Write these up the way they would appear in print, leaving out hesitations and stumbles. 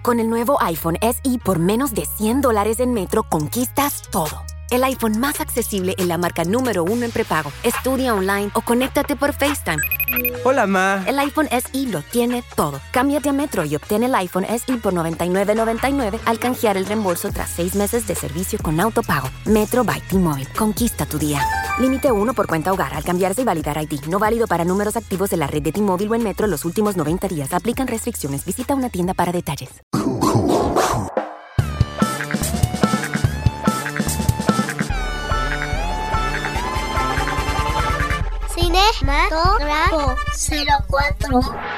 Con el nuevo iPhone SE por menos de $100 en Metro, conquistas todo. El iPhone más accesible en la marca número 1 en prepago. Estudia online o conéctate por FaceTime. Hola, ma. El iPhone SE lo tiene todo. Cámbiate a Metro y obtén el iPhone SE por $99.99 al canjear el reembolso tras 6 meses de servicio con autopago. Metro by T-Mobile. Conquista tu día. Límite 1 por cuenta hogar al cambiarse y validar ID. No válido para números activos en la red de T-Mobile o en Metro los últimos 90 días. Aplican restricciones. Visita una tienda para detalles. Cinematógrafo 04.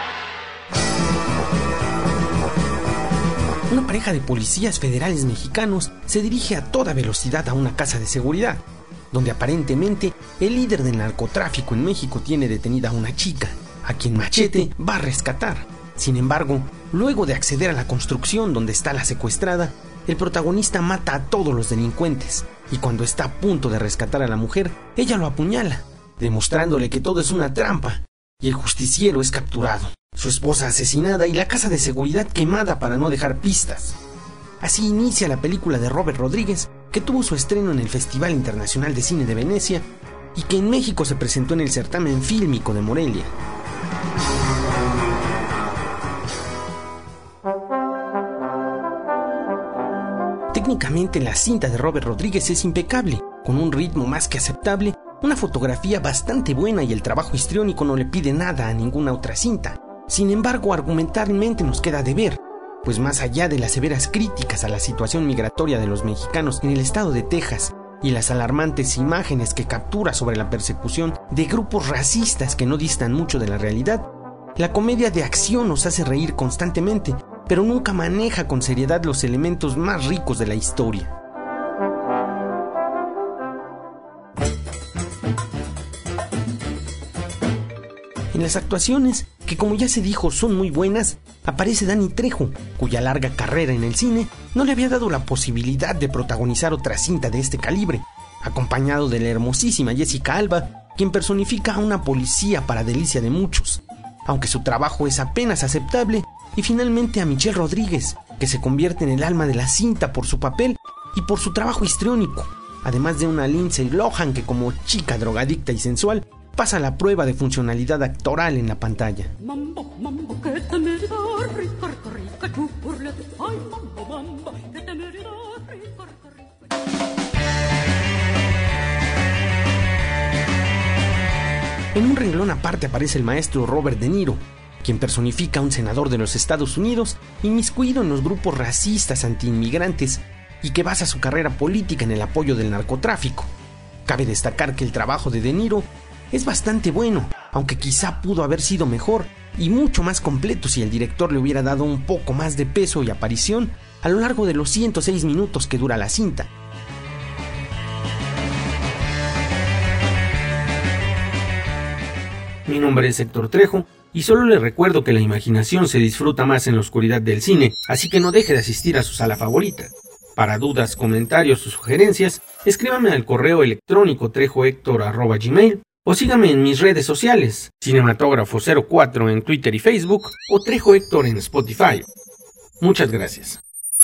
Una pareja de policías federales mexicanos se dirige a toda velocidad a una casa de seguridad, donde aparentemente el líder del narcotráfico en México tiene detenida a una chica, a quien Machete va a rescatar. Sin embargo, luego de acceder a la construcción donde está la secuestrada, el protagonista mata a todos los delincuentes, y cuando está a punto de rescatar a la mujer, ella lo apuñala, demostrándole que todo es una trampa, y el justiciero es capturado, su esposa asesinada y la casa de seguridad quemada para no dejar pistas. Así inicia la película de Robert Rodríguez, que tuvo su estreno en el Festival Internacional de Cine de Venecia y que en México se presentó en el certamen fílmico de Morelia. Técnicamente la cinta de Robert Rodríguez es impecable, con un ritmo más que aceptable, una fotografía bastante buena y el trabajo histriónico no le pide nada a ninguna otra cinta. Sin embargo, argumentalmente nos queda de ver, pues más allá de las severas críticas a la situación migratoria de los mexicanos en el estado de Texas y las alarmantes imágenes que captura sobre la persecución de grupos racistas que no distan mucho de la realidad, la comedia de acción nos hace reír constantemente, pero nunca maneja con seriedad los elementos más ricos de la historia. En las actuaciones, que como ya se dijo son muy buenas, aparece Danny Trejo, cuya larga carrera en el cine no le había dado la posibilidad de protagonizar otra cinta de este calibre, acompañado de la hermosísima Jessica Alba, quien personifica a una policía para delicia de muchos, aunque su trabajo es apenas aceptable, y finalmente a Michelle Rodríguez, que se convierte en el alma de la cinta por su papel y por su trabajo histriónico, además de una Lindsay Lohan que como chica drogadicta y sensual pasa la prueba de funcionalidad actoral en la pantalla. En un renglón aparte aparece el maestro Robert De Niro, quien personifica a un senador de los Estados Unidos inmiscuido en los grupos racistas antiinmigrantes y que basa su carrera política en el apoyo del narcotráfico. Cabe destacar que el trabajo de De Niro es bastante bueno, aunque quizá pudo haber sido mejor y mucho más completo si el director le hubiera dado un poco más de peso y aparición a lo largo de los 106 minutos que dura la cinta. Mi nombre es Héctor Trejo y solo le recuerdo que la imaginación se disfruta más en la oscuridad del cine, así que no deje de asistir a su sala favorita. Para dudas, comentarios o sugerencias, escríbame al correo electrónico trejohector@gmail.com o sígame en mis redes sociales, Cinematógrafo04 en Twitter y Facebook o Trejo Héctor en Spotify. Muchas gracias.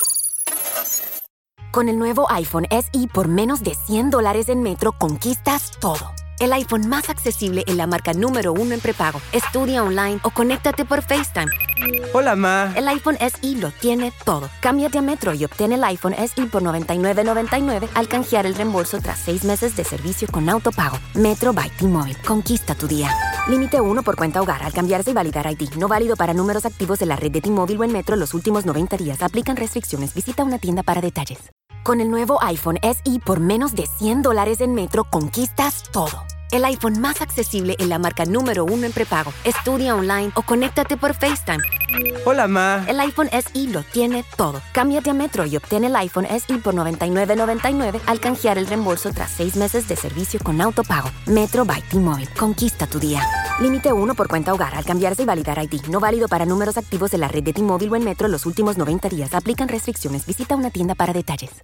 Con el nuevo iPhone SE por menos de $100 en Metro, conquistas todo. El iPhone más accesible en la marca número 1 en prepago. Estudia online o conéctate por FaceTime. Hola, ma. El iPhone SE lo tiene todo. Cámbiate a Metro y obtén el iPhone SE por $99.99 al canjear el reembolso tras 6 meses de servicio con autopago. Metro by T-Mobile. Conquista tu día. Límite 1 por cuenta hogar al cambiarse y validar ID. No válido para números activos en la red de T-Mobile o en Metro los últimos 90 días. Aplican restricciones. Visita una tienda para detalles. Con el nuevo iPhone SE por menos de $100 en Metro, conquistas todo. El iPhone más accesible en la marca número 1 en prepago. Estudia online o conéctate por FaceTime. Hola, ma. El iPhone SE lo tiene todo. Cámbiate a Metro y obtén el iPhone SE por $99.99 al canjear el reembolso tras 6 meses de servicio con autopago. Metro by T-Mobile. Conquista tu día. Límite 1 por cuenta hogar al cambiarse y validar ID. No válido para números activos en la red de T-Mobile o en Metro los últimos 90 días. Aplican restricciones. Visita una tienda para detalles.